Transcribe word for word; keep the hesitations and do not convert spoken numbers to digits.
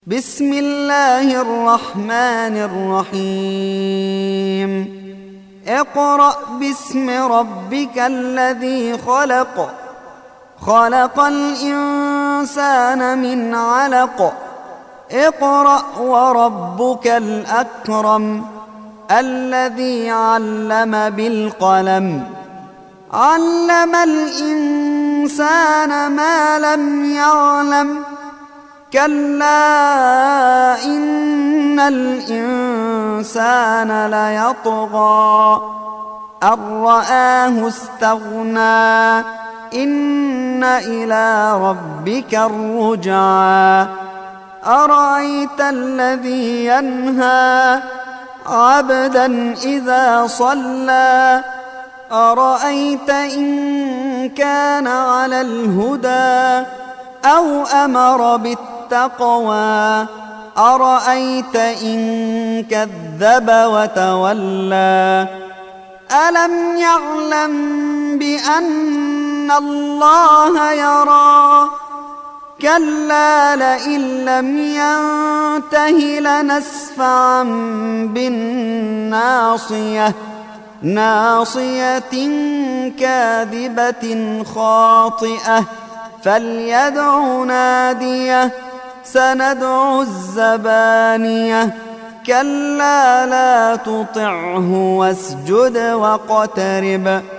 بسم الله الرحمن الرحيم اقرأ باسم ربك الذي خلق خلق الإنسان من علق اقرأ وربك الأكرم الذي علم بالقلم علم الإنسان ما لم يعلم كلا إن الإنسان ليطغى أن رآه استغنى إن إلى ربك الرجعى أرأيت الذي ينهى عبدا إذا صلى أرأيت إن كان على الهدى أو أمر بالتقوى أرأيت إن كذب وتولى ألم يعلم بأن الله يرى كلا لئن لم ينته لنسفعا بالناصية ناصية كاذبة خاطئة فليدع ناديه سندع الزبانية كلا لا تطعه واسجد واقترب